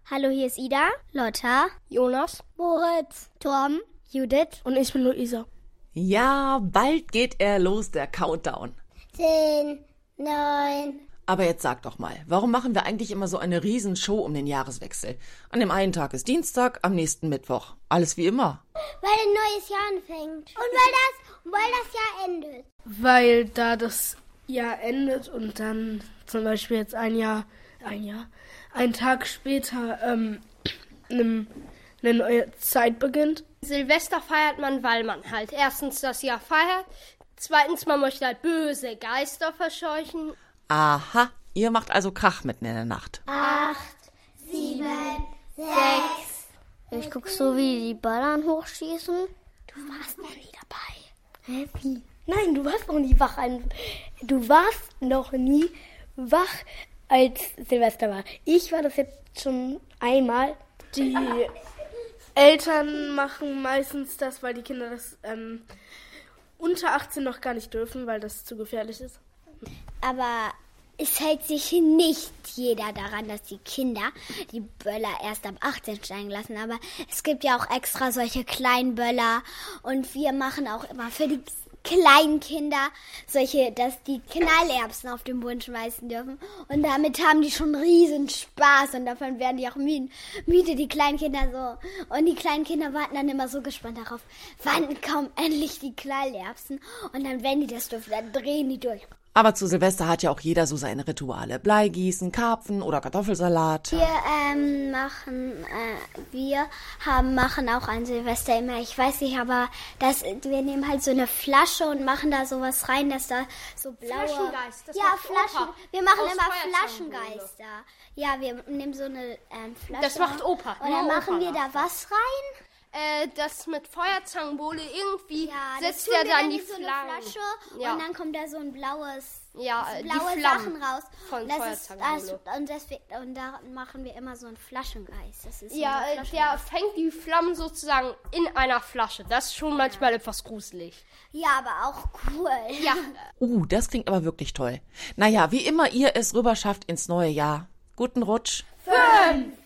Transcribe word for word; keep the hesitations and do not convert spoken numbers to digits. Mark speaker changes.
Speaker 1: Hallo, hier ist Ida, Lotta,
Speaker 2: Jonas,
Speaker 1: Moritz, Tom, Judith
Speaker 2: und ich bin Luisa.
Speaker 3: Ja, bald geht er los, der Countdown.
Speaker 1: Zehn, neun.
Speaker 3: Aber jetzt sag doch mal, warum machen wir eigentlich immer so eine Riesenshow um den Jahreswechsel? An dem einen Tag ist Dienstag, am nächsten Mittwoch. Alles wie immer.
Speaker 1: Weil ein neues Jahr anfängt. Und weil das, weil das Jahr endet.
Speaker 2: Weil da das Jahr endet und dann zum Beispiel jetzt ein Jahr, ein Jahr, ein Tag später ähm, eine, eine neue Zeit beginnt.
Speaker 4: Silvester feiert man, weil man halt erstens das Jahr feiert, zweitens man möchte halt böse Geister verscheuchen.
Speaker 3: Aha, ihr macht also Krach mitten in der Nacht.
Speaker 1: Acht, sieben, sechs. Ich guck so, wie die Ballern hochschießen. Du warst noch nie dabei.
Speaker 2: Hä, wie? Nein, du warst noch nie wach. Du warst noch nie wach, als Silvester war. Ich war das jetzt schon einmal. Die Eltern machen meistens das, weil die Kinder das ähm, unter achtzehn noch gar nicht dürfen, weil das zu gefährlich ist.
Speaker 1: Aber es hält sich nicht jeder daran, dass die Kinder die Böller erst ab achtzehn steigen lassen. Aber es gibt ja auch extra solche kleinen Böller. Und wir machen auch immer für die kleinen Kinder solche, dass die Knallerbsen auf den Boden schmeißen dürfen. Und damit haben die schon riesen Spaß. Und davon werden die auch müde, müde die kleinen Kinder so. Und die kleinen Kinder warten dann immer so gespannt darauf, wann kommen endlich die Knallerbsen. Und dann, wenn die das dürfen, dann drehen die durch.
Speaker 3: Aber zu Silvester hat ja auch jeder so seine Rituale. Bleigießen, Karpfen oder Kartoffelsalat.
Speaker 1: Wir ähm, machen, äh, wir haben, machen auch an Silvester immer, ich weiß nicht, aber das, wir nehmen halt so eine Flasche und machen da sowas rein, dass da so blaue...
Speaker 4: Flaschengeist, das
Speaker 1: ja,
Speaker 4: macht
Speaker 1: Flaschen.
Speaker 4: Opa.
Speaker 1: Wir machen
Speaker 4: Aus
Speaker 1: immer
Speaker 4: Feuerzangenbowle.
Speaker 1: Flaschengeister. Ja, wir nehmen so eine ähm, Flasche.
Speaker 4: Das macht Opa.
Speaker 1: Und dann
Speaker 4: Nur
Speaker 1: machen
Speaker 4: Opa
Speaker 1: wir da
Speaker 4: macht
Speaker 1: was rein.
Speaker 4: Äh, das mit Feuerzangenbowle irgendwie
Speaker 1: Ja,
Speaker 4: setzt
Speaker 1: das
Speaker 4: er
Speaker 1: tun wir
Speaker 4: dann
Speaker 1: dann
Speaker 4: die
Speaker 1: in so eine
Speaker 4: Flammen.
Speaker 1: Flasche
Speaker 4: Ja.
Speaker 1: und dann kommt da so ein blaues,
Speaker 4: Ja,
Speaker 1: so
Speaker 4: die
Speaker 1: blaue
Speaker 4: Flammen
Speaker 1: Sachen raus.
Speaker 4: von
Speaker 1: und das ist, das,
Speaker 4: Feuerzangenbowle.
Speaker 1: und, deswegen, und da machen wir immer so einen Flaschengeist. Das ist
Speaker 4: Ja,
Speaker 1: so ein
Speaker 4: äh, der
Speaker 1: Flaschengeist.
Speaker 4: fängt die Flammen sozusagen in einer Flasche. Das ist schon manchmal etwas gruselig.
Speaker 1: Ja, aber auch cool.
Speaker 4: Ja.
Speaker 3: Uh, das klingt aber wirklich toll. Naja, wie immer ihr es rüber schafft ins neue Jahr. Guten Rutsch.
Speaker 4: Fünf,